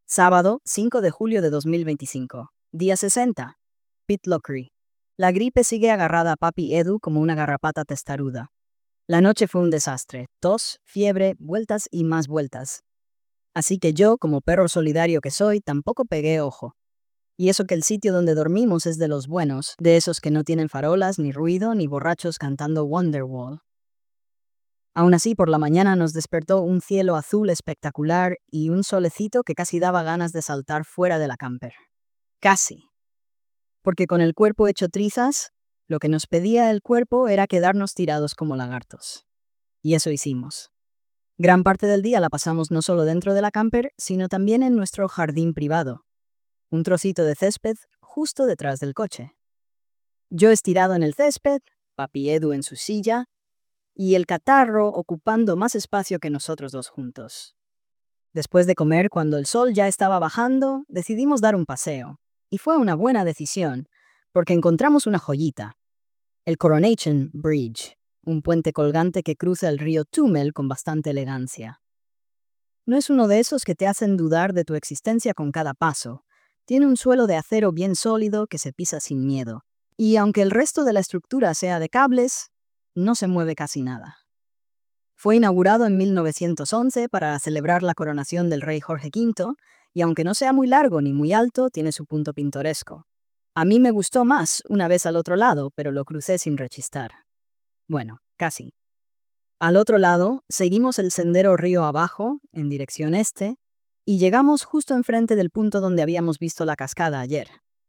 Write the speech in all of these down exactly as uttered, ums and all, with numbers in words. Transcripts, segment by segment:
Sábado, cinco de julio de dos mil veinticinco. Día sesenta. Pitlochry. La gripe sigue agarrada a papi Edu como una garrapata testaruda. La noche fue un desastre. Tos, fiebre, vueltas y más vueltas. Así que yo, como perro solidario que soy, tampoco pegué ojo. Y eso que el sitio donde dormimos es de los buenos, de esos que no tienen farolas, ni ruido, ni borrachos cantando Wonderwall. Aún así, por la mañana nos despertó un cielo azul espectacular y un solecito que casi daba ganas de saltar fuera de la camper. Casi. Porque con el cuerpo hecho trizas, lo que nos pedía el cuerpo era quedarnos tirados como lagartos. Y eso hicimos. Gran parte del día la pasamos no solo dentro de la camper, sino también en nuestro jardín privado. Un trocito de césped justo detrás del coche. Yo estirado en el césped, papi Edu en su silla, y el catarro ocupando más espacio que nosotros dos juntos. Después de comer, cuando el sol ya estaba bajando, decidimos dar un paseo. Y fue una buena decisión, porque encontramos una joyita. El Coronation Bridge, un puente colgante que cruza el río Tummel con bastante elegancia. No es uno de esos que te hacen dudar de tu existencia con cada paso. Tiene un suelo de acero bien sólido que se pisa sin miedo. Y aunque el resto de la estructura sea de cables, no se mueve casi nada. Fue inaugurado en mil novecientos once para celebrar la coronación del rey Jorge quinto, y aunque no sea muy largo ni muy alto, tiene su punto pintoresco. A mí me gustó más una vez al otro lado, pero lo crucé sin rechistar. Bueno, casi. Al otro lado, seguimos el sendero río abajo, en dirección este, y llegamos justo enfrente del punto donde habíamos visto la cascada ayer.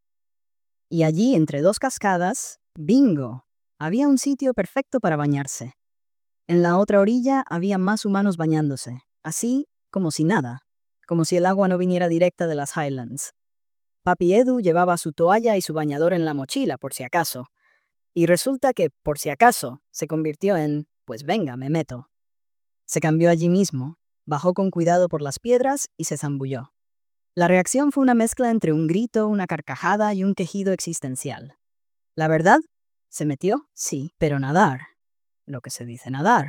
Y allí, entre dos cascadas, ¡bingo!, había un sitio perfecto para bañarse. En la otra orilla había más humanos bañándose, así como si nada, como si el agua no viniera directa de las Highlands. Papi Edu llevaba su toalla y su bañador en la mochila, por si acaso. Y resulta que, por si acaso, se convirtió en, pues venga, me meto. Se cambió allí mismo, bajó con cuidado por las piedras y se zambulló. La reacción fue una mezcla entre un grito, una carcajada y un quejido existencial. La verdad, se metió, sí, pero nadar. Lo que se dice nadar.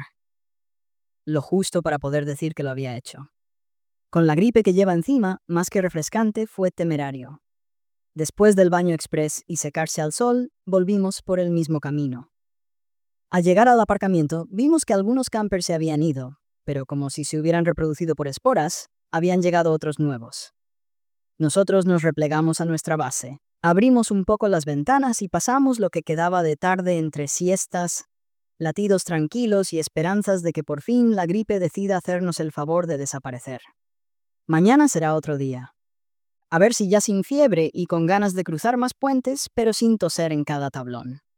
Lo justo para poder decir que lo había hecho. Con la gripe que lleva encima, más que refrescante, fue temerario. Después del baño express y secarse al sol, volvimos por el mismo camino. Al llegar al aparcamiento, vimos que algunos campers se habían ido, pero como si se hubieran reproducido por esporas, habían llegado otros nuevos. Nosotros nos replegamos a nuestra base, abrimos un poco las ventanas y pasamos lo que quedaba de tarde entre siestas, latidos tranquilos y esperanzas de que por fin la gripe decida hacernos el favor de desaparecer. Mañana será otro día. A ver si ya sin fiebre y con ganas de cruzar más puentes, pero sin toser en cada tablón.